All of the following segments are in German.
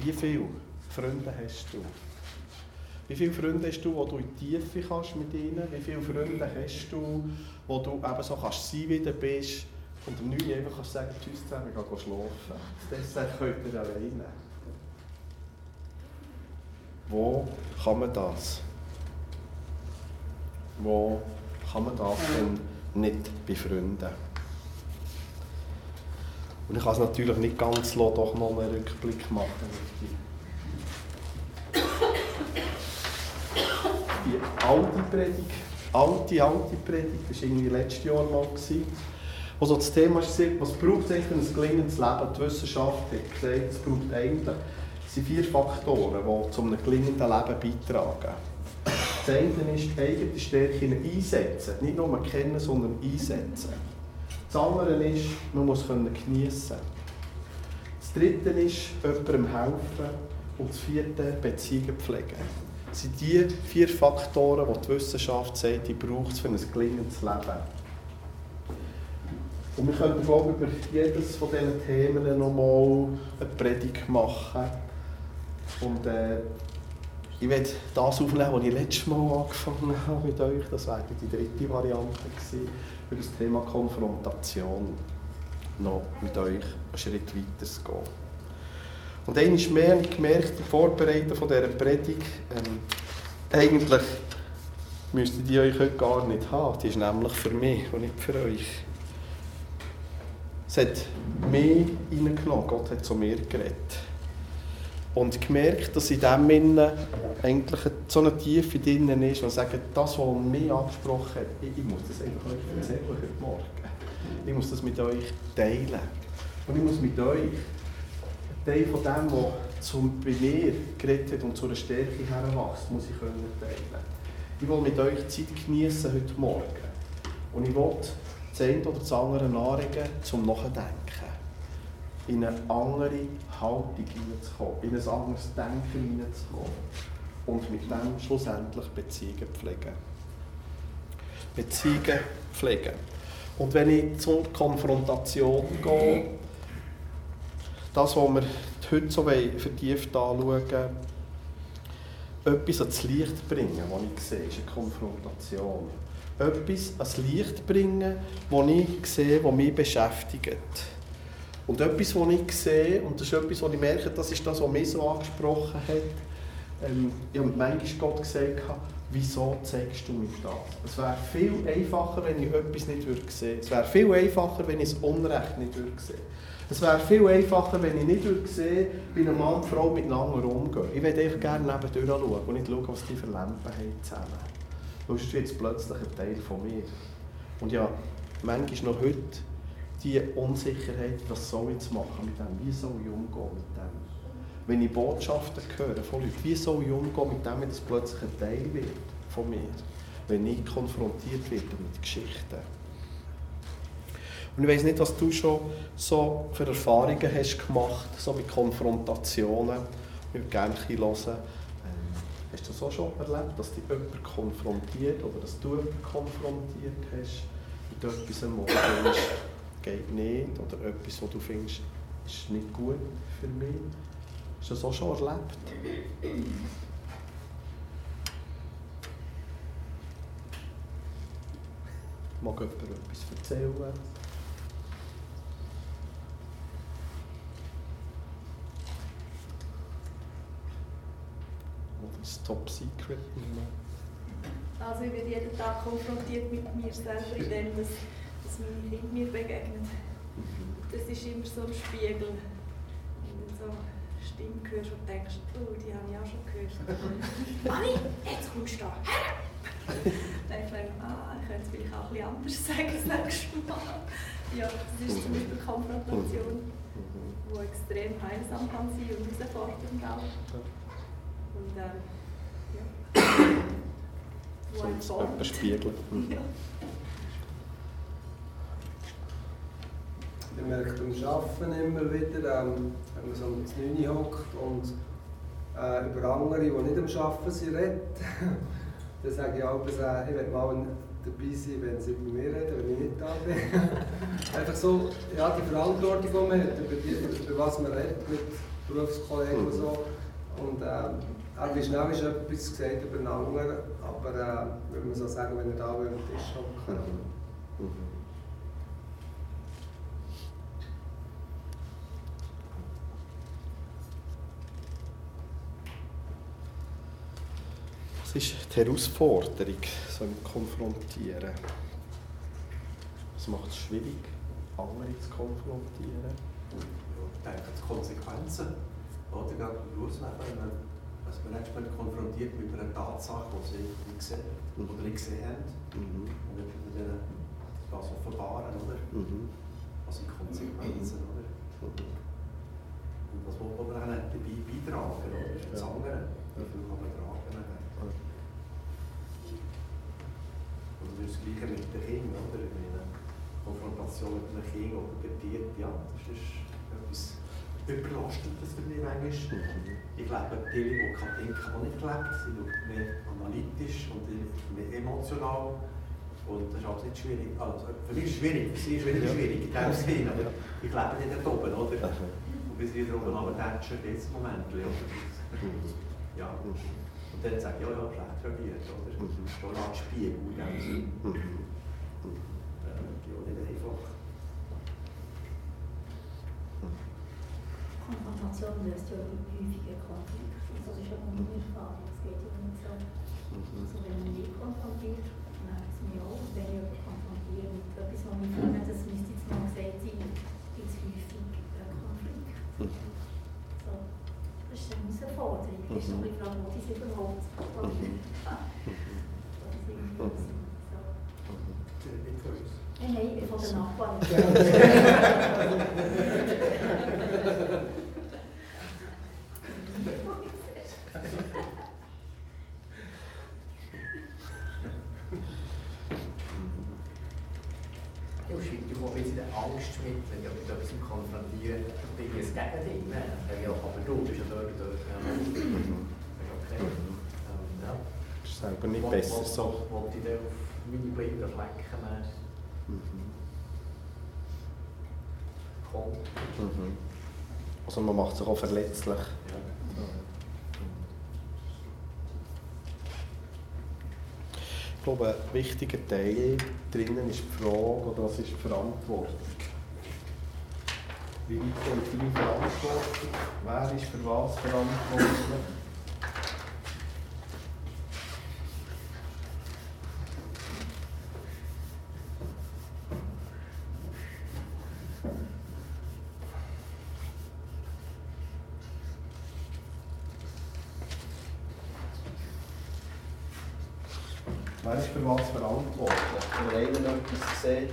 Wie viele Freunde hast du? Wie viele Freunde hast du, wo du in die Tiefe kannst mit ihnen? Wie viele Freunde hast du, wo du eben so kannst sein, wie du bist und am 9 Uhr einfach kannst sagen, tschüss zusammen, ich gehe schlafen. Das Dessert könnt ihr alleine. Wo kann man das? Wo kann man das denn nicht befreunden? Und ich kann es natürlich nicht ganz lassen, doch noch einen Rückblick machen. Die alte Predigt, das war irgendwie letztes Jahr mal, wo so das Thema war, was braucht es eigentlich für ein gelingendes Leben? Die Wissenschaft hat gesagt, es braucht eigentlich 4 Faktoren, die zu einem gelingenden Leben beitragen. Das eine ist, die eigene Stärke einsetzen. Nicht nur kennen, sondern einsetzen. Das andere ist, man muss geniessen. Das dritte ist, jemandem helfen. Und das vierte, Beziehungen pflegen. Das sind die 4 Faktoren, die die Wissenschaft sagt, die braucht es für ein gelingendes Leben. Und wir können, glaube ich, über jedes von diesen Themen noch mal eine Predigt machen. Und ich werde das aufnehmen, was ich letztes Mal angefangen habe mit euch. Das wäre die 3. Variante gewesen, über das Thema Konfrontation. Noch mit euch einen Schritt weiter zu gehen. Und einmal mehr habe ich gemerkt, im Vorbereiten von dieser Predigt, eigentlich müsstet ihr euch heute gar nicht haben. Die ist nämlich für mich und nicht für euch. Es hat mich reingenommen, Gott hat zu mir geredet. Und gemerkt, dass in dem Innen eigentlich so eine Tiefe drin ist, und sagen, das, was mich angesprochen hat, ich muss das einfach euch erzählen heute Morgen. Ich muss das mit euch teilen. Und ich muss mit euch einen Teil von dem, was bei mir geredet hat und zu einer Stärke heranwächst, muss ich teilen. Ich will mit euch Zeit geniessen heute Morgen. Und ich will das eine oder das andere anregen, zum Nachdenken. In eine andere Haltung hineinzukommen, in ein anderes Denken hineinzukommen und mit dem schlussendlich Beziehungen pflegen. Beziehungen pflegen. Und wenn ich zur Konfrontation gehe, das, was wir heute so vertieft anschauen, etwas ans Licht bringen, was ich sehe, ist eine Konfrontation. Etwas ans Licht bringen, was ich sehe, was mich beschäftigt. Und etwas, was ich sehe, und das ist etwas, was ich merke, das ist das, was mich so angesprochen hat. Ich habe manchmal Gott gesagt, wieso zeigst du mir das? Es wäre viel einfacher, wenn ich etwas nicht sehen würde. Es wäre viel einfacher, wenn ich das Unrecht nicht sehen würde. Es wäre viel einfacher, wenn ich nicht sehen würde, wie ein Mann und Frau miteinander umgehen. Ich würde einfach gerne nebendurch schauen und nicht schauen, was die für Lampen haben zusammen. Sonst wird es plötzlich ein Teil von mir. Und ja, manchmal noch heute die Unsicherheit, was soll ich jetzt machen mit dem? Wie soll ich umgehen mit dem? Wenn ich Botschaften höre von Leuten, wie soll ich umgehen mit dem, wenn das plötzlich ein Teil wird von mir? Wenn ich konfrontiert werde mit Geschichten. Und ich weiss nicht, was du schon so für Erfahrungen hast gemacht, so mit Konfrontationen. Ich würde gerne hören, hast du das auch schon erlebt, dass dich jemand konfrontiert oder dass du jemanden konfrontiert hast mit etwas, wo du denkst, geht nicht, oder etwas, wo du findest, ist nicht gut für mich? Hast du das auch schon erlebt? Mag jemand etwas erzählen? Oder ist es Top Secret? Also ich werde jeden Tag konfrontiert mit mir selber, in dem, dass meine Kinder mir begegnen. Das ist immer so ein Spiegel. Wenn du so Stimmen hörst und denkst, oh, die habe ich auch schon gehört. Mami, jetzt kommst du da her! Dann denke ich, ich könnte es vielleicht auch ein bisschen anders sagen das nächste Mal. Ja, das ist zum Beispiel Konfrontation, die extrem heilsam kann sein und herausfordernd auch. Und ja. So etwas spiegeln. Ja. Ich merke beim Arbeiten immer wieder, wenn man so ins 9 hockt und über andere, die nicht am Arbeiten sind, redet, dann sage ich auch, ich will mal dabei sein, wenn sie bei mir reden, wenn ich nicht da bin. Einfach so, ja, die Verantwortung, die man hat, über was man redet mit Berufskollegen und so. Und wie schnell ist etwas gesagt über einen anderen, aber würde man so sagen, wenn er da am Tisch hockt. Was ist die Herausforderung, so im Konfrontieren? Was macht es schwierig, andere zu konfrontieren? Ich denke, die Konsequenzen, oder gerade im Berufsleben, dass man manchmal konfrontiert mit einer Tatsache, die sie nicht sehen oder nicht gesehen haben. Und dann können wir das offenbaren, oder? Was sind die Konsequenzen, oder? Und was will man dann dabei beitragen, oder? Das andere, wie viel kann man tragen? Und das ist das Gleiche mit den Kindern, oder? Eine Konfrontation mit einem Kind oder Petiert, ja, das ist etwas Überlastendes für mich manchmal. Ich lebe viele, die kein Kind auch nicht gelebt, sie sind mehr analytisch und mehr emotional. Und das ist auch nicht schwierig. Also, für mich ist es schwierig, für sie ist es schwierig in dem Sinne. Aber ich lebe nicht da oben, oder? Und bis wieder oben aber tätschen, jetzt im Moment. Ja. Und dann sage ich, ja, schlecht reagiert, oder? Schon ein Spiegel in dem Sinne. Ja, nicht einfach. Konfrontation löst ja häufiger Konflikt. Das ist ja meine Erfahrung. Es geht ja nicht so. Also wenn man mich konfrontiert, merkt es mich auch. Wenn ich jemanden konfrontiere mit etwas, was ich finde, das müsste jetzt mal gesagt sein, gibt es häufig einen Konflikt. So. Das ist eine Herausforderung. Das ist so ein bisschen Frage, was ist überhaupt? Nein, von den Nachbarn. Du kommst jetzt in den Angstmittel, wenn du mit etwas konfrontieren, ich bin jetzt gegen dich. Ja, aber du bist ja dort. Okay. Ja. Das ist selber nicht besser so. Wollte ich dir auf meine blinden Flecken kommen? Also man macht sich auch verletzlich. Ja. Ich glaube, ein wichtiger Teil drinnen ist die Frage, oder was ist die Verantwortung? Wie weit geht deine Verantwortung? Wer ist für was verantwortlich? Wer ist für was verantwortlich? Wenn einer etwas sieht,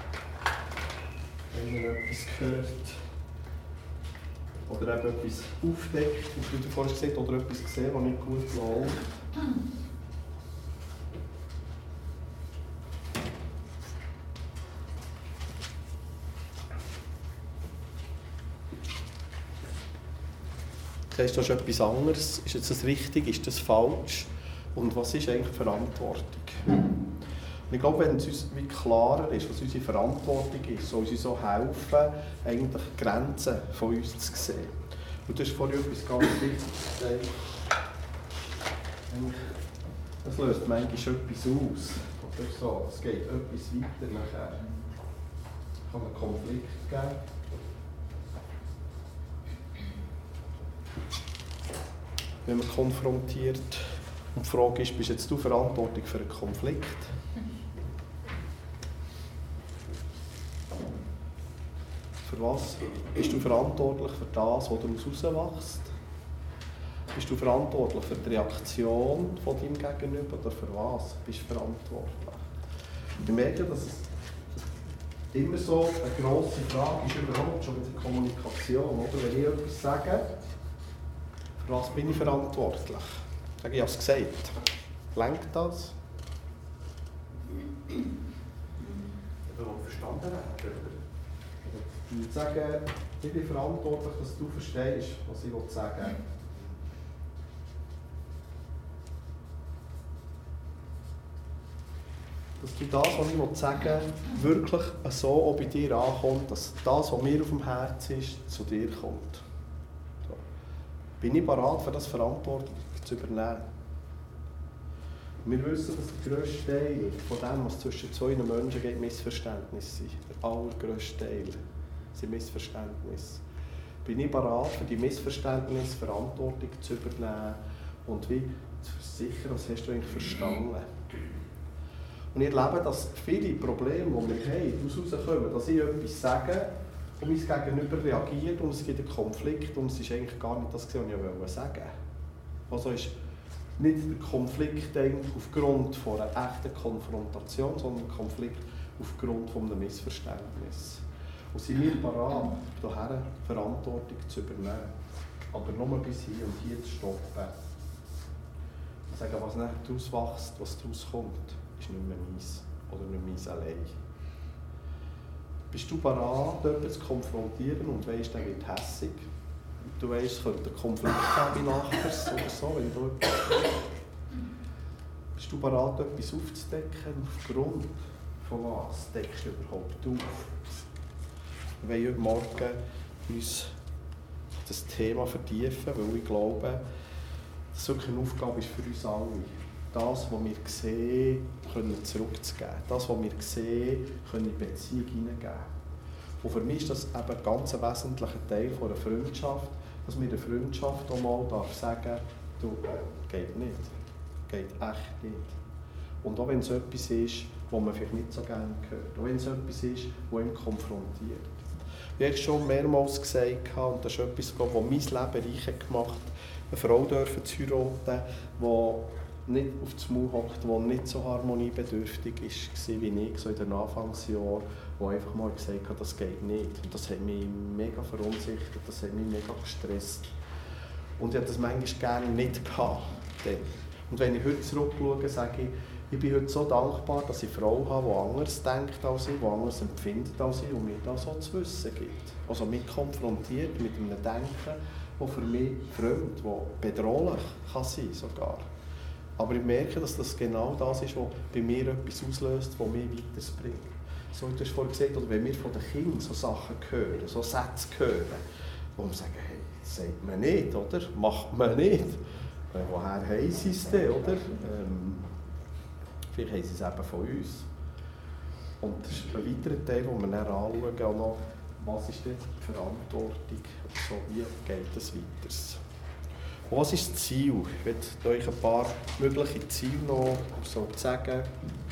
wenn er etwas hört oder eben etwas aufdeckt, wie du vorhin gesagt hast, oder etwas gesehen, das nicht gut läuft. Du hast etwas anderes. Ist jetzt das richtig? Ist das falsch? Und was ist eigentlich Verantwortung? Und ich glaube, wenn es uns wie klarer ist, was unsere Verantwortung ist, soll uns so helfen, eigentlich Grenzen von uns zu sehen. Und du hast vorhin etwas ganz Wichtiges gesagt. Das löst manchmal etwas aus. Oder so. Es geht etwas weiter nachher. Es kann einen Konflikt geben. Wenn man konfrontiert. Und die Frage ist, bist jetzt du verantwortlich für einen Konflikt? Für was bist du verantwortlich für das, was daraus herauswächst? Bist du verantwortlich für die Reaktion von deinem Gegenüber oder für was bist du verantwortlich? Ich merke, dass es immer so eine grosse Frage ist, überhaupt schon mit der Kommunikation. Oder? Wenn ich etwas sage, für was bin ich verantwortlich? Ich habe es gesagt. Lenkt das? Ich will verstanden werden. Ich würde sagen, ich bin verantwortlich, dass du verstehst, was ich sagen will. Dass du das, was ich sagen will, wirklich so auch bei dir ankommt, dass das, was mir auf dem Herzen ist, zu dir kommt. So. Bin ich bereit, für das Verantwortung zu übernehmen? Wir wissen, dass der grösste Teil von dem, was zwischen zwei Menschen geht, Missverständnisse sind. Der allergrösste Teil sind Missverständnisse. Bin ich bereit, für die Missverständnisse Verantwortung zu übernehmen und wie zu versichern, was hast du eigentlich verstanden? Und ich erlebe, dass viele Probleme, die wir haben, daraus herauskommen, dass ich etwas sage und mein Gegenüber reagiert und es gibt einen Konflikt und es ist eigentlich gar nicht das, was ich sagen wollte. Also ist nicht der Konflikt aufgrund von einer echten Konfrontation, sondern ein Konflikt aufgrund von einem Missverständnis. Und sind wir bereit, daher Verantwortung zu übernehmen. Aber nur bis hier und hier zu stoppen. Und sagen, was nicht daraus wächst, was daraus kommt, ist nicht mehr meins oder nicht meins allein. Bist du bereit, jemanden zu konfrontieren und weisst, der wird hässig? Du weisst, es könnte einen Konflikt haben bei Nachbars oder so, wenn du bist du bereit, etwas aufzudecken? Aufgrund von was deckst du überhaupt auf? Wir wollen heute Morgen uns das Thema vertiefen, weil ich glaube, dass es wirklich eine Aufgabe ist für uns alle. Das, was wir sehen, können zurückzugeben. Das, was wir sehen, können in die Beziehung hineingeben. Und für mich ist das eben ein ganz wesentlicher Teil einer Freundschaft, dass mir eine Freundschaft auch mal sagen darf, du, geht nicht. Geht echt nicht. Und auch wenn es etwas ist, was man vielleicht nicht so gerne hört. Auch wenn es etwas ist, das ihn konfrontiert. Wie ich schon mehrmals gesagt habe, und das ist etwas, das mein Leben reich gemacht hat, eine Frau zu heiraten, die nicht auf das Maul hockt, die nicht so harmoniebedürftig war wie ich so in den Anfangsjahren, die einfach mal gesagt hat, das geht nicht. Und das hat mich mega verunsichert, das hat mich mega gestresst. Und ich hatte das manchmal gerne nicht gehabt. Und wenn ich heute zurückschaue, sage ich bin heute so dankbar, dass ich eine Frau habe, die anders denkt als ich, die anders empfindet als ich und mir das so zu wissen gibt. Also mich konfrontiert mit einem Denken, das für mich fremd, das bedrohlich kann sein sogar. Aber ich merke, dass das genau das ist, was bei mir etwas auslöst, das mich weiterbringt. So, du hast vorhin gesagt, oder wenn wir von den Kindern so Sachen hören, so Sätze hören, wo wir sagen, hey, das sagt man nicht, oder? Macht man nicht. Woher haben sie es denn, oder? Vielleicht haben sie es eben von uns. Und das ist ein weiterer Teil, den wir dann anschauen, auch noch, was ist denn die Verantwortung, so, wie geht es weiter? Was ist das Ziel? Ich werde euch ein paar mögliche Ziele noch sagen,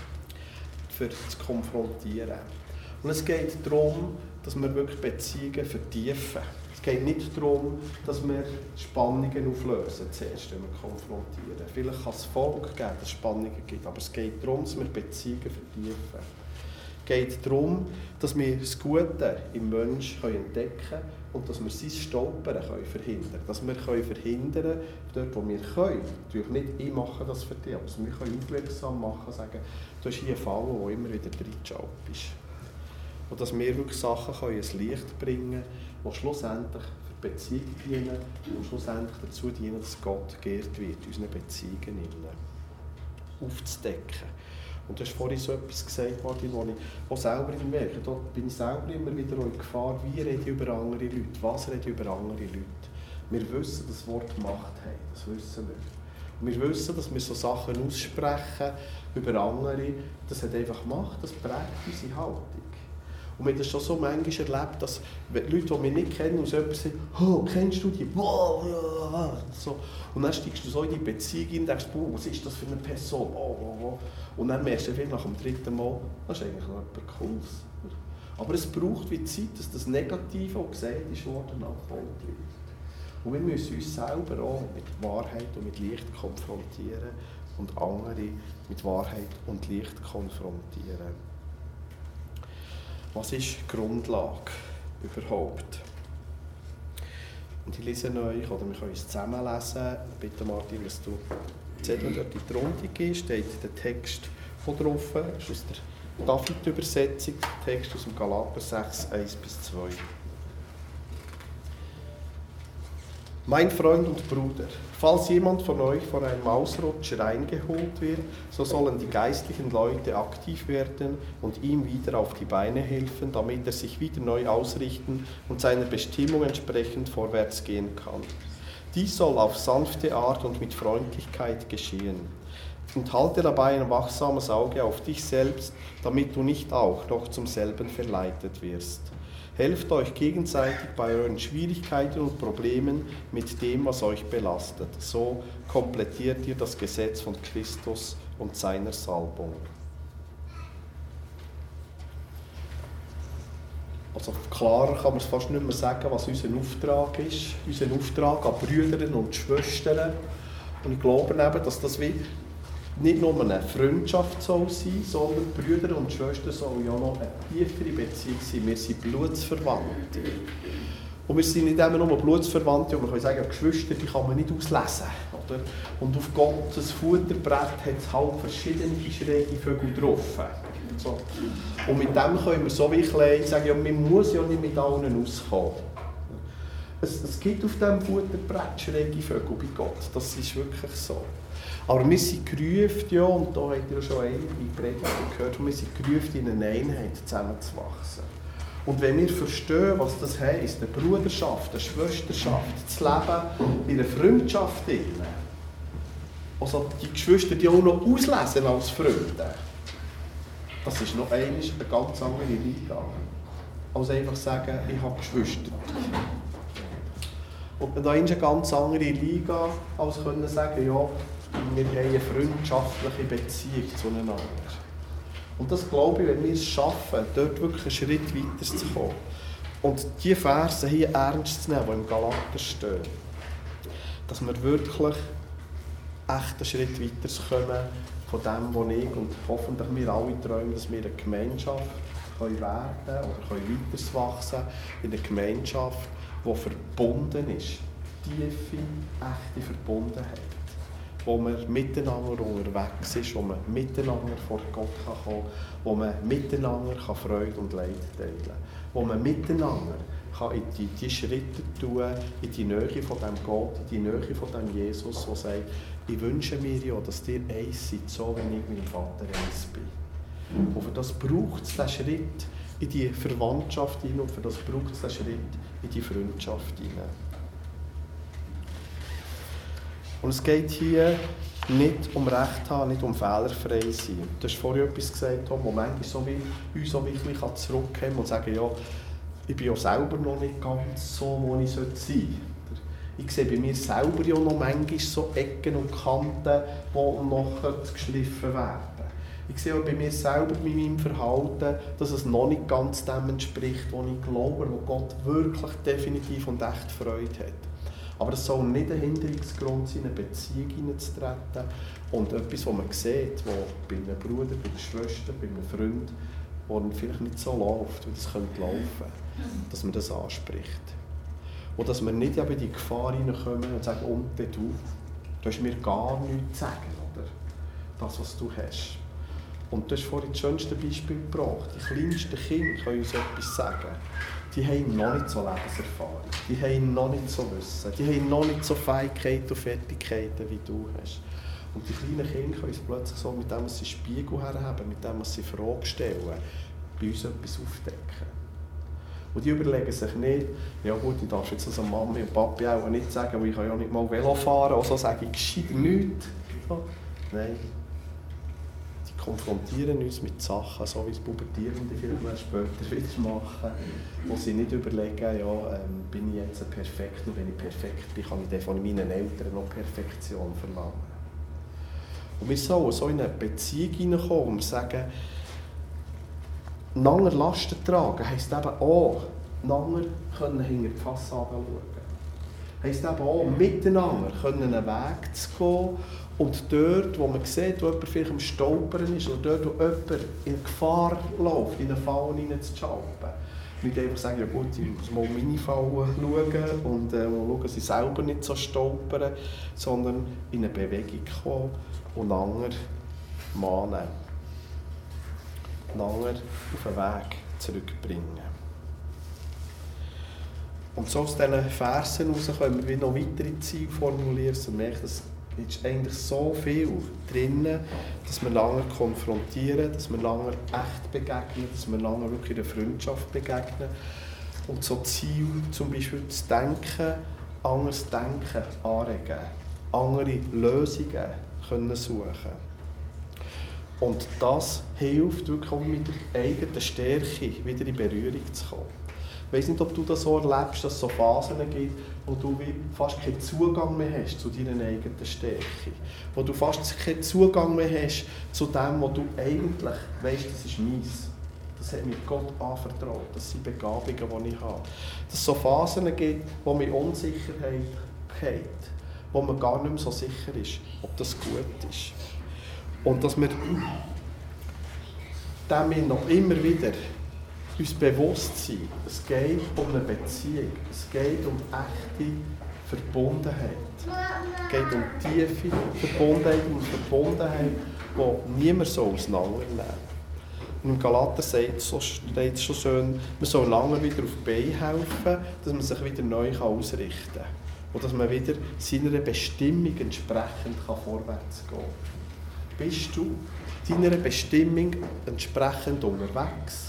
für zu konfrontieren. Und es geht darum, dass wir wirklich Beziehungen vertiefen. Es geht nicht darum, dass wir Spannungen auflösen, zuerst, wenn wir konfrontieren. Vielleicht kann es Folge geben, dass es Spannungen gibt, aber es geht darum, dass wir Beziehungen vertiefen. Es geht darum, dass wir das Gute im Menschen entdecken können und dass wir sein Stolpern verhindern können. Dass wir verhindern können, dort wo wir können. Natürlich nicht, ich mache das für dich, aber wir können aufmerksam machen und sagen, du hast hier einen Fall, der immer wieder reingeschaut ist. Und dass wir wirklich Sachen ins Licht bringen können, die schlussendlich für die Beziehung dienen und schlussendlich dazu dienen, dass Gott geehrt wird, in unseren Beziehungen aufzudecken. Und du hast vorhin so etwas gesagt, Martin, wo ich auch selber merke, da bin ich selber immer wieder in Gefahr, wie rede ich über andere Leute, was rede ich über andere Leute. Wir wissen, dass Wort Macht haben, das wissen wir. Und wir wissen, dass wir so Sachen aussprechen über andere, das hat einfach Macht, das prägt unsere Haltung. Und wir haben das schon so manchmal erlebt, dass Leute, die wir nicht kennen, uns jemand sagen, oh, kennst du die? So. Und dann steigst du so in die Beziehung und denkst, was ist das für eine Person? Und dann merkst du vielleicht nach dem dritten Mal, das ist eigentlich noch etwas Cooles. Aber es braucht wie Zeit, dass das Negative, was gesagt ist, abgebaut wird. Und wir müssen uns selber auch mit Wahrheit und mit Licht konfrontieren und andere mit Wahrheit und Licht konfrontieren. Was ist die Grundlage überhaupt? Und ich lese euch, oder wir können es zusammen lesen. Bitte Martin, dass du die Zettel dort in die Runde gehst, steht der Text von drauf. Das ist aus der David-Übersetzung, der Text aus dem Galater 6, 1-2. Mein Freund und Bruder, falls jemand von euch von einem Ausrutscher eingeholt wird, so sollen die geistlichen Leute aktiv werden und ihm wieder auf die Beine helfen, damit er sich wieder neu ausrichten und seiner Bestimmung entsprechend vorwärts gehen kann. Dies soll auf sanfte Art und mit Freundlichkeit geschehen. Und halte dabei ein wachsames Auge auf dich selbst, damit du nicht auch noch zum selben verleitet wirst. Helft euch gegenseitig bei euren Schwierigkeiten und Problemen mit dem, was euch belastet. So komplettiert ihr das Gesetz von Christus und seiner Salbung. Also klarer kann man es fast nicht mehr sagen, was unser Auftrag ist. Unser Auftrag an Brüder und Schwestern. Und ich glaube eben, dass das wie nicht nur eine Freundschaft soll sein, sondern Brüder und Schwestern sollen ja noch eine tiefere Beziehung sein. Wir sind Blutsverwandte. Und wir sind nicht immer nur Blutsverwandte, und man kann sagen, Geschwister, die kann man nicht auslesen. Oder? Und auf Gottes Futterbrett hat es halt verschiedene schräge Vögel drauf. So. Und mit dem können wir so wie klein sagen, ja, man muss ja nicht mit allen auskommen. Es gibt auf diesem Futterbrett schräge Vögel bei Gott, das ist wirklich so. Aber wir sind gerufen, ja, und da habt ihr schon einige Predigten gehört, wir sind gerufen, in eine Einheit zusammenzuwachsen. Und wenn wir verstehen, was das heisst, eine Bruderschaft, eine Schwesterschaft, das Leben in einer Freundschaft, also die Geschwister, die auch noch auslesen als Freunde, das ist noch eine ganz andere Liga, als einfach sagen, ich habe Geschwister. Und da ist eine ganz andere Liga, als können sagen, ja, wir haben eine freundschaftliche Beziehung zueinander. Und das glaube ich, wenn wir es schaffen, dort wirklich einen Schritt weiter zu kommen und die Verse hier ernst zu nehmen, die im Galater stehen, dass wir wirklich echt einen Schritt weiter kommen von dem, was ich und hoffentlich wir alle träumen, dass wir eine Gemeinschaft werden können oder weiter wachsen in einer Gemeinschaft, die verbunden ist, tiefe, echte Verbundenheit, wo man miteinander unterwegs ist, wo man miteinander vor Gott kommen kann, wo man miteinander Freude und Leid teilen kann, wo man miteinander in die Schritte tun, in die Nähe von dem Gott, in die Nähe von dem Jesus, der sagt, ich wünsche mir ja, dass ihr eins seid, so wie ich mit dem Vater eins bin. Und für das braucht es den Schritt in die Verwandtschaft hinein und für das braucht es den Schritt in die Freundschaft hinein. Und es geht hier nicht um Recht haben, nicht um fehlerfrei sein. Du hast vorhin etwas gesagt, Tom, wo manchmal so wie uns so wirklich zurückkommen und sagen, ja, ich bin ja selber noch nicht ganz so, wo ich sein sollte. Ich sehe bei mir selber ja noch manchmal so Ecken und Kanten, die noch geschliffen werden. Ich sehe auch bei mir selber, bei meinem Verhalten, dass es noch nicht ganz dem entspricht, was ich glaube, wo Gott wirklich definitiv und echt Freude hat. Aber es soll nicht ein Hinderungsgrund sein, in eine Beziehung hineinzutreten und etwas, was man sieht, wo bei einem Bruder, bei einer Schwester, bei einem Freund, wo vielleicht nicht so läuft, wie das könnte laufen, dass man das anspricht. Und dass wir nicht in die Gefahr hineinkommen und sagen, und du hast mir gar nichts zu sagen, oder? Das, was du hast. Und du hast vorhin das schönste Beispiel gebracht. Die kleinsten Kinder können uns etwas sagen. Die haben noch nicht so Lebenserfahrung, die haben noch nicht so Wissen, die haben noch nicht so Fähigkeiten und Fertigkeiten, wie du hast. Und die kleinen Kinder können uns plötzlich so, mit dem, was sie Spiegel herhaben, mit dem, was sie Fragen stellen, bei uns etwas aufdecken. Und die überlegen sich nicht, ja gut, ich darf jetzt also Mami und Papi auch nicht sagen, weil ich kann ja nicht mal Velo fahren, also sage ich gescheiter nichts. Nein. Die konfrontieren uns mit Sachen, so wie es Pubertierende vielleicht später wieder machen, wo sie nicht überlegen, ja, bin ich jetzt perfekt, und wenn ich perfekt bin, kann ich dann von meinen Eltern noch Perfektion verlangen. Und wir sollen so in eine Beziehung hineinkommen, wo wir sagen, einander Lasten tragen heisst eben auch, einander hinter die Fassade schauen. Heisst eben auch, miteinander einen Weg zu gehen und dort, wo man sieht, wo jemand vielleicht am Stolpern ist oder dort, wo jemand in Gefahr läuft, in eine Falle hineinzuschalten. Nicht einfach sagen, ja gut, ich muss mal meine Falle schauen und schauen, dass ich selber nicht so stolpern, sondern in eine Bewegung kommen und einander mahnen. Einander auf den Weg zurückbringen. Und so aus diesen Versen heraus können wir noch weitere Ziele formulieren und merken, dass ist eigentlich so viel drin, dass wir lange konfrontieren, dass wir lange echt begegnen, dass wir lange wirklich in der Freundschaft begegnen. Und so Ziel zum Beispiel zu denken anderes Denken anregen, andere Lösungen können suchen. Und das hilft wirklich auch mit der eigenen Stärke wieder in Berührung zu kommen. Ich weiss nicht, ob du das so erlebst, dass es so Phasen gibt, wo du fast keinen Zugang mehr hast zu deiner eigenen Stärke. Wo du fast keinen Zugang mehr hast zu dem, was du eigentlich weisst, das ist meins. Das hat mir Gott anvertraut. Das sind Begabungen, die ich habe. Dass es so Phasen gibt, wo mir Unsicherheit geht, wo man gar nicht mehr so sicher ist, ob das gut ist. Und dass wir damit noch immer wieder uns bewusst sind, es geht um eine Beziehung, es geht um echte Verbundenheit. Es geht um tiefe Verbundenheit, die niemand so auseinandernehmen soll. Und im Galater steht es schon schön, man soll lange wieder auf die Beine helfen, dass man sich wieder neu ausrichten kann. Und dass man wieder seiner Bestimmung entsprechend vorwärts gehen kann. Bist du deiner Bestimmung entsprechend unterwegs?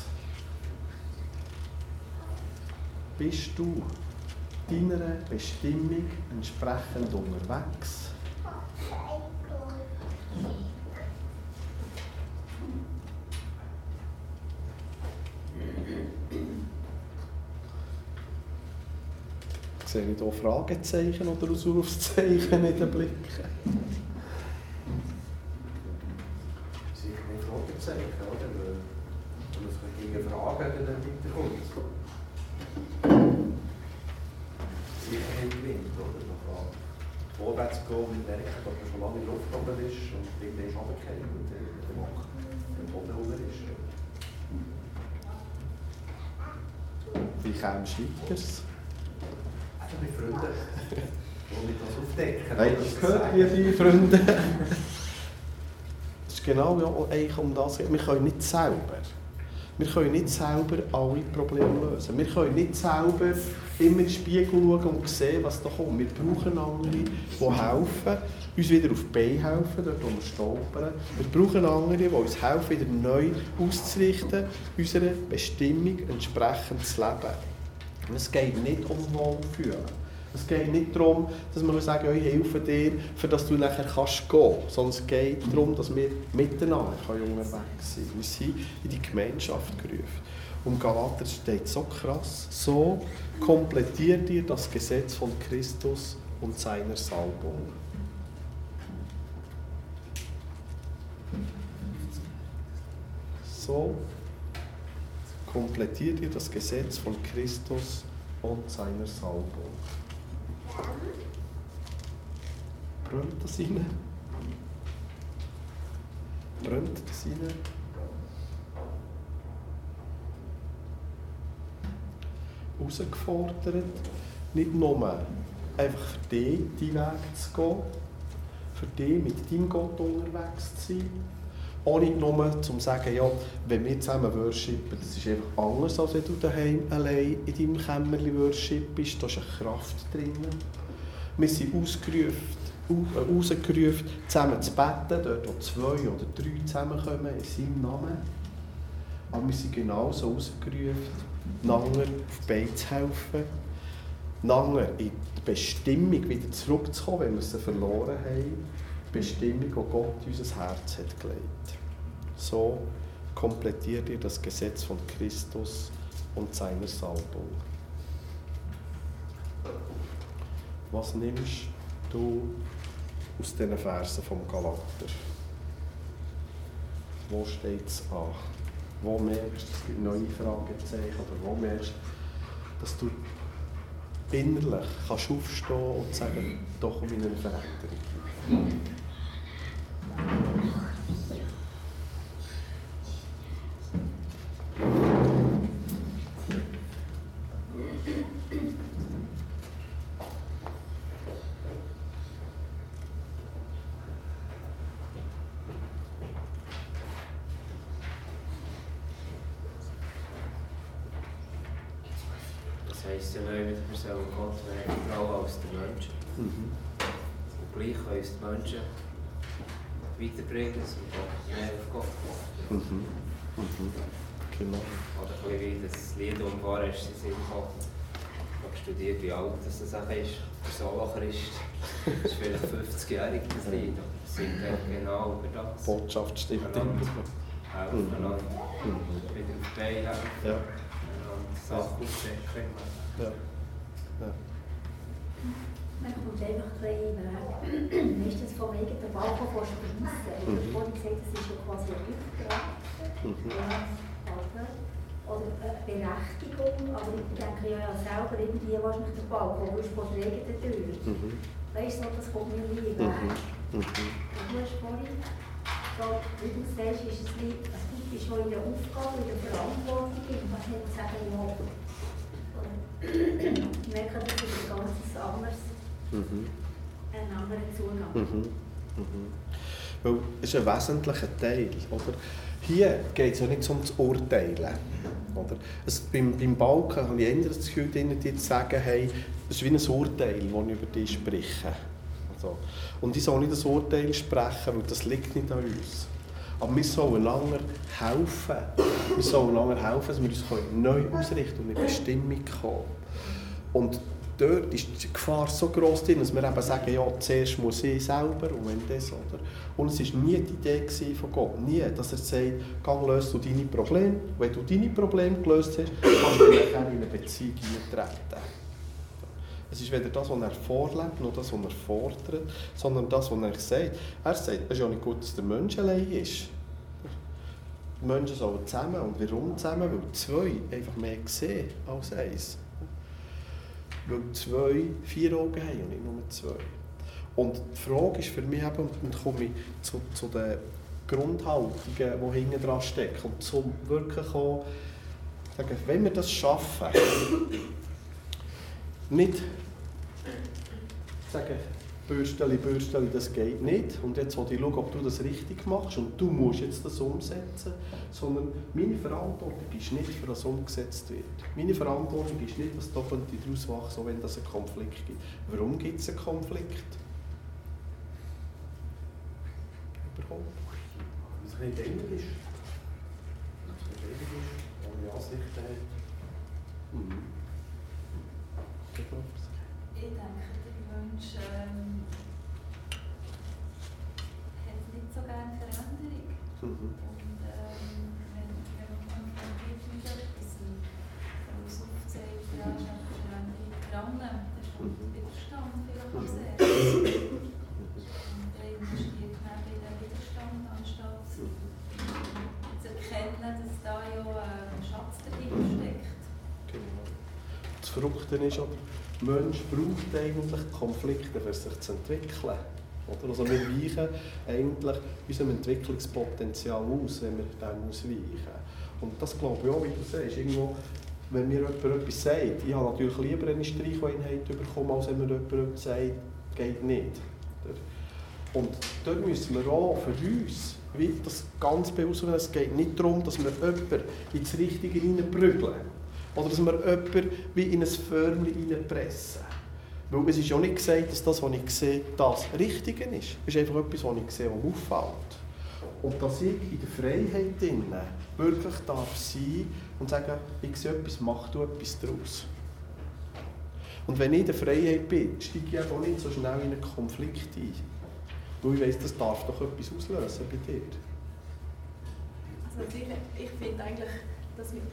Bist du deiner Bestimmung entsprechend unterwegs? Sehe ich hier Fragezeichen oder Ausrufzeichen in den Blicken? Sicher nicht Fragezeichen, oder? Wenn man sich gegen Fragen dann weiterkommt. Sicherheit gewinnt, oder? Man kann vorwärts gehen und merken, dass man schon lange in der Luft oben ist und irgendwann ist runtergefallen und der Boden runter ist. Wie kommst du weiter? Mit Freunden. Und nicht das aufdecken. Nein, das gehört, liebe Freunde. Das ist genau ja, eigentlich um das. Wir können nicht selber alle Probleme lösen. Wir können nicht selber immer in den Spiegel schauen und sehen, was da kommt. Wir brauchen andere, die helfen, uns wieder auf die Beine helfen, dort wo wir stolpern. Wir brauchen andere, die uns helfen, wieder neu auszurichten, unserer Bestimmung entsprechend zu leben. Es geht nicht um Wohlfühlen. Es geht nicht darum, dass wir sagen, ja, ich helfe dir, für dass du nachher gehen kannst. Sondern es geht darum, dass wir miteinander unterwegs sein können. Wir sind in die Gemeinschaft gerufen. Und Galater steht so krass, so komplettiert ihr das Gesetz von Christus und seiner Salbung. So komplettiert ihr das Gesetz von Christus und seiner Salbung. Brennt das rein? Brennt das rein? Herausgefordert, nicht nur einfach für dich deinen Weg zu gehen, für dich mit deinem Gott unterwegs zu sein, auch nicht nur zu sagen, ja, wenn wir zusammen worshipen, das ist einfach anders, als wenn du daheim allein in deinem Kämmerchen worshipst, da ist eine Kraft drin. Wir sind rausgerufen, zusammen zu beten, dort wo 2 oder 3 zusammenkommen, in seinem Namen. Aber wir sind genauso rausgerufen, einander auf die Beine zu helfen, einander in die Bestimmung wieder zurückzukommen, wenn wir sie verloren haben. Die Bestimmung, die Gott in unser Herz hat gelegt. So komplettiert ihr das Gesetz von Christus und seiner Salbung. Was nimmst du aus diesen Versen vom Galater? Wo steht es an? Wo merkst du, es gibt neue Fragezeichen? Oder wo merkst du, dass du innerlich kannst aufstehen und sagen, doch um eine Veränderung? Das heisst ja nicht, wir sollen Gott mehr vertrauen als die Menschen. Und gleich können uns die Menschen weiterbringen, dass wir mehr auf Gott warten. Genau. Oder ein bisschen wie das Lied, das vorher ist, Sinn gehabt. habe studiert, wie alt das ist. Der Solo-Christ ist vielleicht 50-jährig, das Lied. Es singt genau über das. Die Botschaft stimmt immer. Helfen, wieder auf die Beine helfen. Ja. Und Sachen aufdecken. Ja. Ja. Man kommt einfach ein bisschen meistens vom eigenen Balkon verschliessen. Ich habe vorhin gesagt, das ist ja quasi ein Auftrag. Oder eine Berechtigung, aber ich denke ja selber irgendwie wahrscheinlich den Balkon, weil es vor der eigenen Tür. Weißt du, das kommt mir nie weg. Und du hast vorhin gesagt, wie du sagst, ist es nicht, du bist schon in der Aufgabe, in der Verantwortung, und kannst nicht sagen, ja. Ich merke, das ist ein ganz anderes, ein anderer Zugang. Weil es ist ein wesentlicher Teil. Oder? Hier geht es ja nicht um das Urteilen. Oder? Beim Balken habe ich eher das Gefühl, die zu sagen, hey, das ist wie ein Urteil, das ich über dich spreche. Also, und ich soll nicht das Urteil sprechen, weil das liegt nicht an uns. Aber wir sollen einander helfen. Wir sollen einander helfen, dass wir uns neu ausrichten und in die Bestimmung kommen. Und dort ist die Gefahr so gross drin, dass wir eben sagen, ja, zuerst muss ich selber und wenn das, oder? Und es war nie die Idee von Gott, nie, dass er sagt, geh, löst du deine Probleme. Wenn du deine Probleme gelöst hast, kannst du dann in eine Beziehung eintreten. Es ist weder das, was er vorlebt, noch das, was er fordert, sondern das, was er sagt. Er sagt, es ist ja nicht gut, dass der Mensch allein ist. Die Menschen sollen zusammen. Und warum zusammen? Weil zwei einfach mehr sehen als eins. Weil zwei 4 Augen haben und nicht nur 2. Und die Frage ist für mich eben, und komme ich zu den Grundhaltungen, die hinten dran stecken, und zum wirklich auch sagen, wenn wir das schaffen, nicht sagen, Bürsteli, das geht nicht, und jetzt will ich schauen, ob du das richtig machst, und du musst jetzt das umsetzen, sondern meine Verantwortung ist nicht, für das umgesetzt wird. Meine Verantwortung ist nicht, dass da daraus wachsen, wenn es einen Konflikt gibt. Warum gibt es einen Konflikt? Überhaupt. Weil es nicht ändert ist. Ohne Ansichten hat. Ich denke, der Mensch hat nicht so gerne Veränderung. Und wenn man konfrontiert mit etwas, wo es aufzeigt, ja, ist eine Veränderung dran, dann kommt Widerstand vielleicht auch sehr. Und dann investiert man in den Widerstand, anstatt zu erkennen, dass da ja ein Schatz dahinter steckt. Genau. Das Verrückte ist, der Mensch braucht eigentlich Konflikte, um sich zu entwickeln. Oder? Also wir weichen eigentlich unserem Entwicklungspotenzial aus, wenn wir dem ausweichen. Und das glaube ich auch, wie du sagst, irgendwo, wenn mir jemand etwas sagt, ich habe natürlich lieber eine Streicheinheit bekommen, als wenn mir jemand sagt, geht nicht. Und dort müssen wir auch für uns wie das ganz bewusst werden, es geht nicht darum, dass wir jemanden ins Richtige hineinprügeln. Oder dass wir jemanden wie in ein Förmchen hineinpressen. Weil es ist ja nicht gesagt, dass das, was ich sehe, das Richtige ist. Es ist einfach etwas, was ich sehe, was auffällt. Und dass ich in der Freiheit drinnen wirklich darf sein und sagen, ich sehe etwas, mach du etwas daraus. Und wenn ich in der Freiheit bin, steige ich auch nicht so schnell in einen Konflikt ein. Weil ich weiss, das darf doch etwas auslösen bei dir. Also ich finde eigentlich, das mit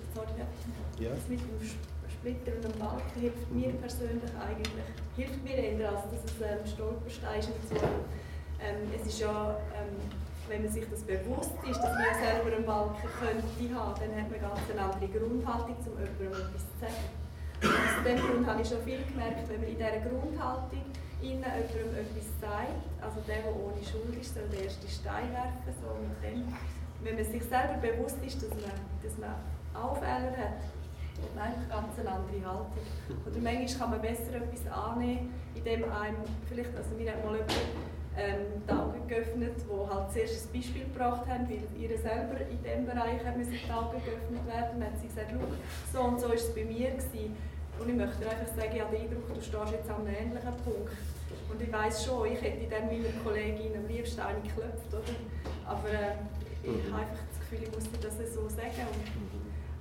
dem Splitter und dem Balken hilft mir persönlich eigentlich, hilft mir eher, als dass es ein Stolperstein ist. Es ist ja, wenn man sich das bewusst ist, dass man ja selber einen Balken könnte haben, dann hat man ganz eine andere Grundhaltung, um jemandem etwas zu sagen. Und aus dem Grund habe ich schon viel gemerkt, wenn man in dieser Grundhaltung jemandem etwas sagt, also der ohne Schuld ist, soll den ersten Stein werfen, so mit dem. Wenn man sich selber bewusst ist, dass man auch Fehler hat, hat man eigentlich ganz eine andere Haltung. Oder manchmal kann man besser etwas annehmen, indem einem, vielleicht, also mir hat mal jemand die Augen geöffnet, die halt zuerst ein Beispiel gebracht haben, weil ihr selber in diesem Bereich müssen die Augen geöffnet werden. Dann hat sie gesagt, so und so war es bei mir gewesen. Und ich möchte einfach sagen, ich habe den Eindruck, du stehst jetzt an einem ähnlichen Punkt. Und ich weiss schon, ich hätte dann meiner Kollegin am liebsten eine geklopft, oder? Aber ich habe einfach das Gefühl, ich muss dir das so sagen. Und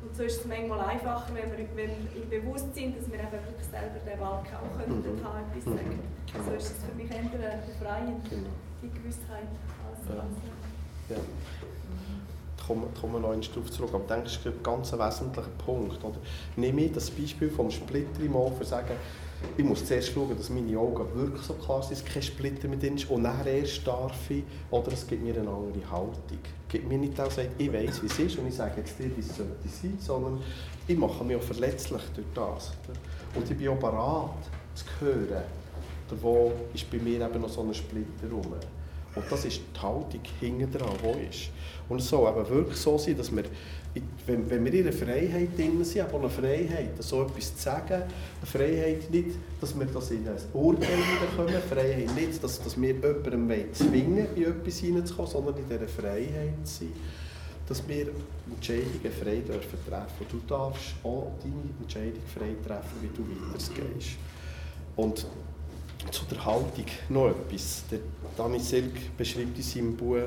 Und so ist es manchmal einfacher, wenn wir im Bewusstsein, dass wir eben wirklich selber den Balken auch können, etwas sagen. So ist es für mich eher befreiend, die Gewissheit als ja. Kommen wir noch einen Stufe zurück. Aber ich denke, das ist ein ganz wesentlicher Punkt. Oder? Nehme ich das Beispiel vom Splitter im Ohr, für sagen, ich muss zuerst schauen, dass meine Augen wirklich so klar sind, dass kein Splitter mit drin ist. Und dann erst darf ich, oder es gibt mir eine andere Haltung. Es gibt mir nicht auch sagt, ich weiss, wie es ist und ich sage jetzt dir, wie es sollte sein, sondern ich mache mich auch verletzlich durch das. Und ich bin auch bereit zu hören, wo ist bei mir eben noch so ein Splitter rum. Und das ist die Haltung hinten dran, die ist. Und es soll eben wirklich so sein, dass wir, wenn wir in einer Freiheit drin sind, aber eine Freiheit, so etwas zu sagen, eine Freiheit nicht, dass wir das in ein Urteil bekommen, eine Freiheit nicht, dass wir jemandem zwingen, in etwas hineinzukommen, sondern in dieser Freiheit sein, dass wir Entscheidungen frei dürfen treffen. Du darfst auch deine Entscheidung frei treffen, wie du weitergehst. Und zu der Haltung noch etwas. Der Dani Silk beschreibt in seinem Buch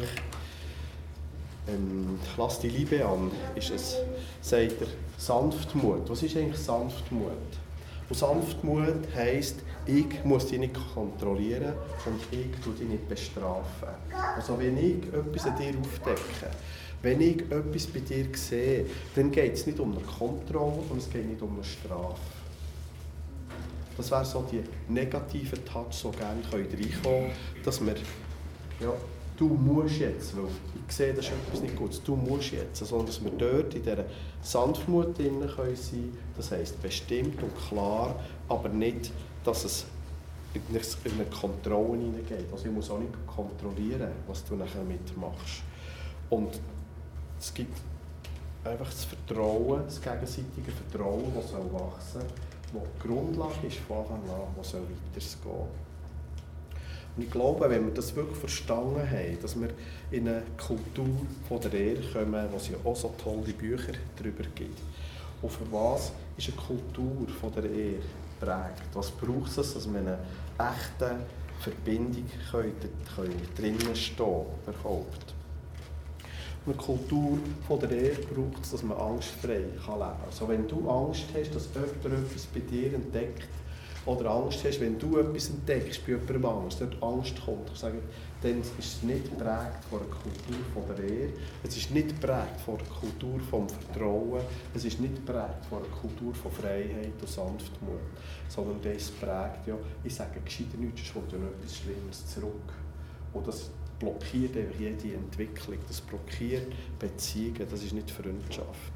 «Lass die Liebe an», sagt er, Sanftmut. Was ist eigentlich Sanftmut? Und Sanftmut heisst, ich muss dich nicht kontrollieren und ich tue dich nicht bestrafen. Also wenn ich etwas an dir aufdecke, wenn ich etwas bei dir sehe, dann geht es nicht um eine Kontrolle und es geht nicht um eine Strafe. Das wäre so die negativen Touch, die gerne reinkommen können, dass wir, ja, du musst jetzt, weil ich sehe, das ist etwas nicht Gutes, du musst jetzt, sondern dass wir dort in dieser Sanftmut drin sein können, das heisst bestimmt und klar, aber nicht, dass es in eine Kontrolle hineingeht. Also ich muss auch nicht kontrollieren, was du nachher mitmachst. Und es gibt einfach das Vertrauen, das gegenseitige Vertrauen, das soll wachsen, das die Grundlage ist von Anfang an, was soll weitergehen. Und ich glaube, wenn wir das wirklich verstanden haben, dass wir in eine Kultur von der Ehre kommen, wo es ja auch so tolle Bücher darüber gibt. Und für was ist eine Kultur von der Ehre geprägt? Was braucht es, dass wir in einer echten Verbindung drinnen stehen überhaupt? Eine Kultur von der Ehre braucht es, dass man angstfrei leben kann. Also wenn du Angst hast, dass jemand etwas bei dir entdeckt, oder Angst hast, wenn du etwas entdeckst, bei jemandem Angst, dort Angst kommt, dann ist es nicht geprägt von einer Kultur von der Ehre, es ist nicht geprägt von einer Kultur vom Vertrauen, es ist nicht geprägt von einer Kultur von Freiheit und Sanftmut, sondern das ist geprägt, ja, ich sage gescheiter nichts, sonst kommt ja noch etwas Schlimmes zurück. Und das blockiert einfach jede Entwicklung, das blockiert Beziehungen, das ist nicht Freundschaft.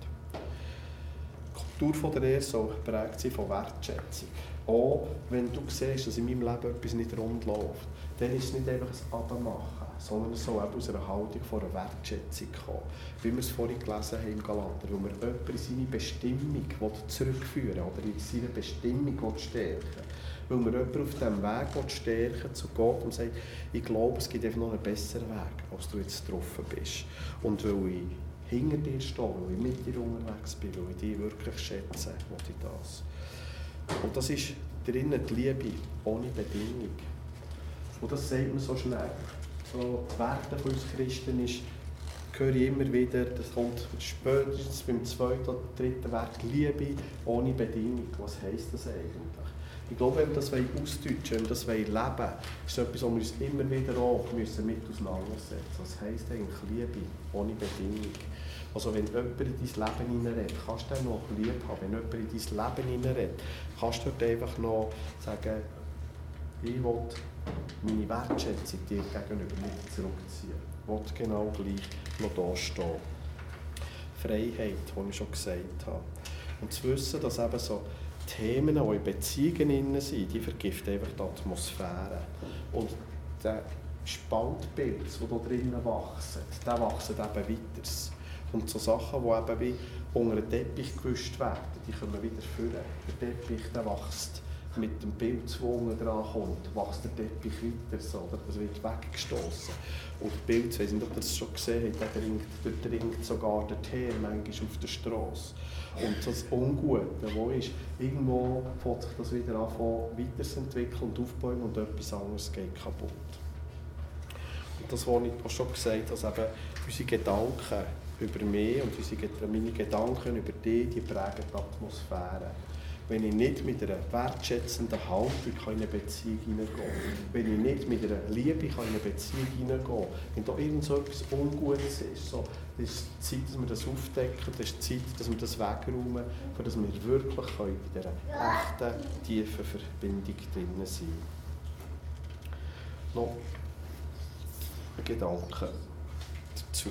Die Kultur von der Ehre soll geprägt sein von Wertschätzung. Auch wenn du siehst, dass in meinem Leben etwas nicht rund läuft, dann ist es nicht einfach ein Abmachen, sondern es soll auch aus einer Haltung von einer Wertschätzung kommen. Wie wir es vorhin gelesen haben im Galater, wo wir jemanden in seine Bestimmung zurückführen will, oder in seine Bestimmung stärken will. Weil wir jemanden auf diesem Weg stärken zu Gott und sagt, ich glaube, es gibt einfach noch einen besseren Weg, als du jetzt getroffen bist. Und weil ich hinter dir stehe, weil ich mit dir unterwegs bin, weil ich dich wirklich schätze, will ich das. Und das ist drinnen die Liebe ohne Bedingung. Und das sagt man so schnell. So die Werte von uns Christen ist, höre ich immer wieder, das kommt spätestens beim zweiten oder dritten Wert, Liebe ohne Bedingung. Was heisst das eigentlich? Ich glaube, wenn wir das ausdeutschen, wenn wir das leben wollen, ist das etwas, wo wir uns immer wieder auch mit auseinandersetzen. Was heisst eigentlich Liebe ohne Bedingung? Also wenn jemand in dein Leben hineinredet, kannst du den noch lieb haben. Wenn jemand in dein Leben hineinredet, kannst du dort einfach noch sagen, ich will meine Wertschätzung dir gegenüber nicht zurückziehen. Ich will genau gleich noch da stehen. Freiheit, die ich schon gesagt habe. Und zu wissen, dass eben so Themen, die in Beziehungen sind, die vergiften einfach die Atmosphäre. Und der Spaltpilz, der da drinnen wächst, der wächst eben weiter. Und so Sachen, die eben wie unter den Teppich gewischt werden, die können wieder füllen. Der Teppich der wächst mit dem Pilz, der unten dran kommt, wächst der Teppich weiter, so, oder? Das wird weggestoßen. Und der Pilz, ich weiss nicht, ob ihr das schon gesehen habt, der dringt sogar den Teer manchmal auf der Strasse. Und das Ungute, das ist, irgendwo fängt sich das wieder an, weiterzuentwickeln und aufzubauen und etwas anderes geht kaputt. Und das, was ich auch schon gesagt habe, dass eben unsere Gedanken über mich und meine Gedanken über dich, die prägen die Atmosphäre. Wenn ich nicht mit einer wertschätzenden Haltung in eine Beziehung hineingehen kann, wenn ich nicht mit einer Liebe in eine Beziehung hineingehen kann, wenn da irgend so etwas Ungutes ist, so, dann ist es Zeit, dass wir das aufdecken, es ist Zeit, dass wir das wegräumen, dass wir wirklich in dieser echten, tiefen Verbindung drinnen sein. Noch ein Gedanke dazu.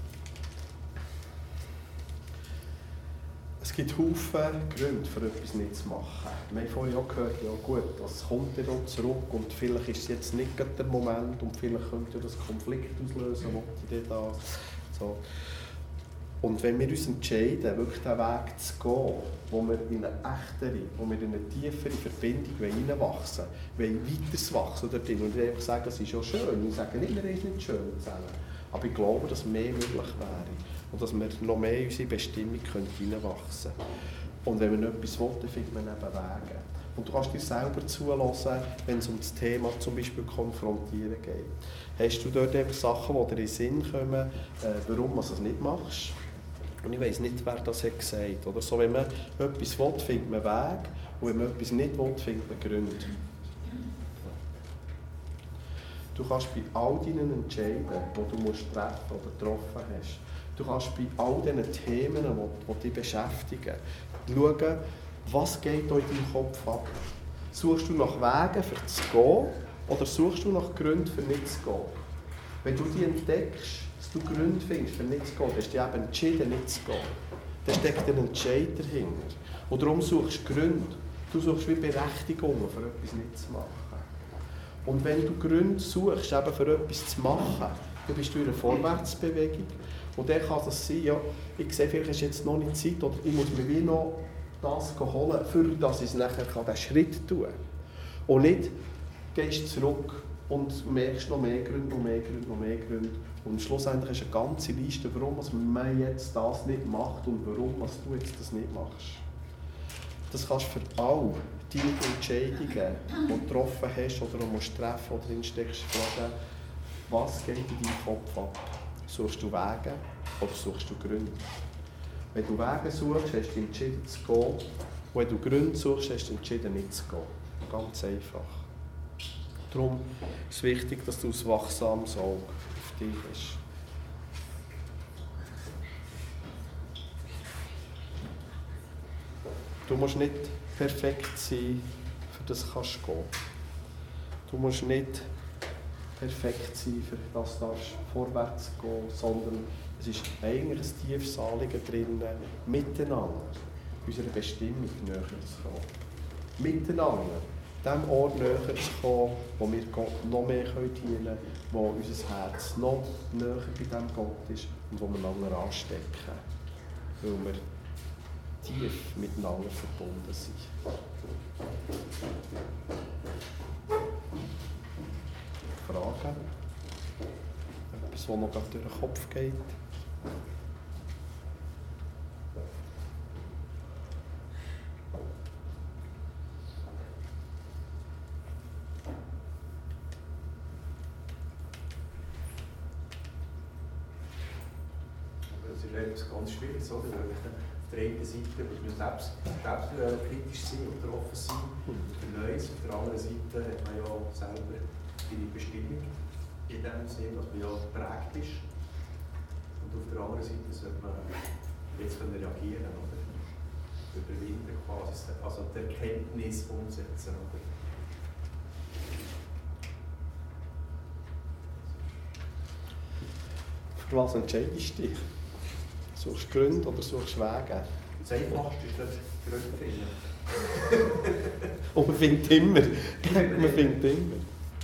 Es gibt Haufen Gründe, für etwas nicht zu machen. Wir haben vorhin auch gehört, ja gut, das kommt dann auch zurück und vielleicht ist es jetzt nicht gerade der Moment und vielleicht könnte das Konflikt auslösen, was ich da so. Und wenn wir uns entscheiden, wirklich den Weg zu gehen, wo wir in eine echtere, wo wir in eine tiefere Verbindung hineinwachsen wollen, weiter wachsen dort drin und einfach sagen, es ist ja schön. Ich sage nicht, wir ist nicht schön zusammen. Aber ich glaube, dass mehr möglich wäre und dass wir noch mehr in unsere Bestimmung hineinwachsen können. Und wenn man etwas will, dann findet man eben Wege. Und du kannst dir selber zuhören, wenn es um das Thema zum Beispiel Konfrontieren geht. Hast du dort einfach Sachen, die dir in den Sinn kommen, warum du das nicht machst? Und ich weiss nicht, wer das hat gesagt. Oder so, wenn man etwas will, findet man Weg. Und wenn man etwas nicht will, findet man Gründe. Du kannst bei all deinen Entscheidungen, die du treffen oder getroffen hast, du kannst bei all diesen Themen, die dich beschäftigen, schauen, was geht da in deinem Kopf ab. Suchst du nach Wegen, für zu gehen, oder suchst du nach Gründen, für nicht zu gehen? Wenn du die entdeckst, dass du Gründe findest, für nicht zu gehen, dann hast du dich eben entschieden, nicht zu gehen. Dann steckt ein Entscheid dahinter. Und darum suchst du Gründe. Du suchst wie Berechtigungen, für etwas nicht zu machen. Und wenn du Gründe suchst, eben für etwas zu machen, dann bist du in einer Vorwärtsbewegung. Und dann kann es sein, ja, ich sehe, vielleicht ist jetzt noch nicht Zeit, oder ich muss mir wie noch das holen, für dass ich nachher diesen Schritt tun kann. Und nicht gehst zurück und merkst noch mehr Gründe, noch mehr Gründe, noch mehr Gründe. Und schlussendlich ist eine ganze Liste, warum man jetzt das nicht macht und warum du jetzt das nicht machst. Das kannst du für all deine Entscheidungen, die du getroffen hast oder musst treffen oder drinsteckst, fragen, was geht in deinem Kopf ab? Suchst du Wege oder suchst du Gründe? Wenn du Wege suchst, hast du entschieden zu gehen. Und wenn du Gründe suchst, hast du entschieden nicht zu gehen. Ganz einfach. Darum ist es wichtig, dass du ein wachsames Auge auf dich hast. Du musst nicht perfekt sein, für das kannst du gehen. Du musst nicht perfekt sein, für das darfst vorwärts gehen, sondern es ist eigentlich ein tiefes Anliegen drin, miteinander unserer Bestimmung näher zu kommen. Miteinander dem Ort näher zu kommen, wo wir Gott noch mehr dienen können, wo unser Herz noch näher bei diesem Gott ist und wo wir einander anstecken, weil wir tief miteinander verbunden sind. Fragen? Etwas, was noch durch den Kopf geht? Das ist etwas ganz Schwieriges, oder? Weil auf der einen Seite muss man selbstkritisch sein oder offen sein für Neues. Auf der anderen Seite hat man ja selber seine Bestimmung in dem Sinne, dass man ja geprägt ist. Und auf der anderen Seite sollte man jetzt reagieren oder überwinden quasi, also die Erkenntnis umsetzen. Oder? Für was entscheidest du dich? Suchst du Gründe oder suchst du Wege? Das Einfachste ist das Gründe finden. Und man findet immer. Man findet immer.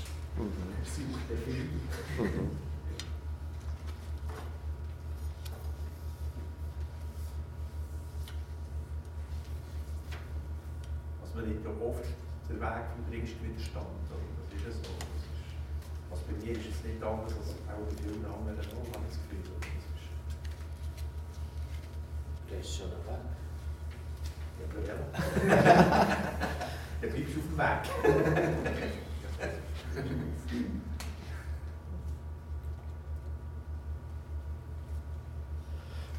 Also man nimmt ja oft den Weg vom geringsten Widerstand. Das ist ja so. Also bei mir ist es nicht anders als auch bei vielen anderen auch, habe ich das Gefühl. Das ist schon ein Weg. Ja. Dann bleibst du auf dem Weg.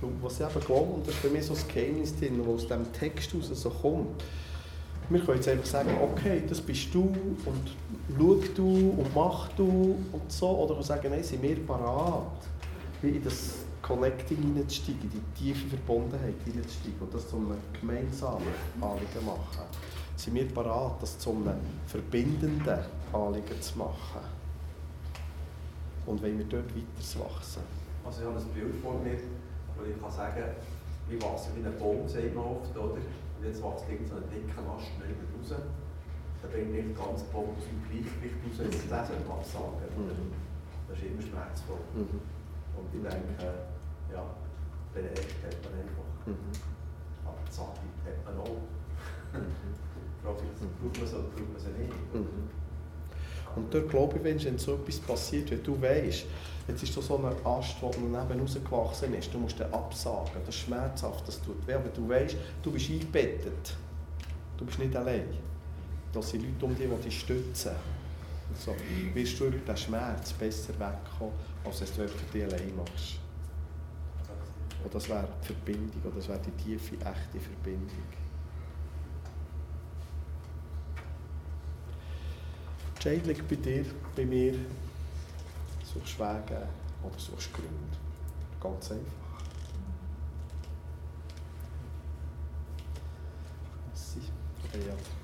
was ich eben glaube, und das ist bei mir so ein Geheimnis drin, das aus diesem Text heraus so kommt. Wir können jetzt einfach sagen, okay, das bist du und schau du und mach du und so. Oder wir sagen, nein, sind wir parat, wie in das Connecting hineinzusteigen, in die tiefe Verbundenheit hineinzusteigen und das zu einem gemeinsamen Anliegen machen. Sind wir parat, das zu einem verbindenden Anliegen zu machen? Und wollen wir dort weiter wachsen? Also ich habe ein Bild vor mir, wo ich kann sagen, wir wachsen wie ein Baum, sagt man oft, oder? Und jetzt wächst irgend so ein dicker Ast neu raus. Da bringt nicht ganz Baum aus dem Gleichgewicht raus, jetzt das sollte man sagen. Das ist immer schmerzvoll. Und ich denke, ja, den Echt hat man einfach. Aber die Sache hat man auch. Braucht man sie oder braucht man sie nicht? Und dort glaube ich, wenn so etwas passiert, wenn du weisst, jetzt ist da so ein Ast, der neben rausgewachsen ist, du musst den absagen, das ist schmerzhaft, das tut weh, aber du weisst, du bist eingebettet, du bist nicht allein. Da sind Leute um dich, die dich stützen. So, wirst du über den Schmerz besser wegkommen, als wenn du es für dich allein machst. Und das wäre die Verbindung, oder das wäre die tiefe, echte Verbindung. Die Entscheidung liegt bei dir, bei mir. Suchst Wege oder suchst Gründe. Ganz einfach. Merci. Ja.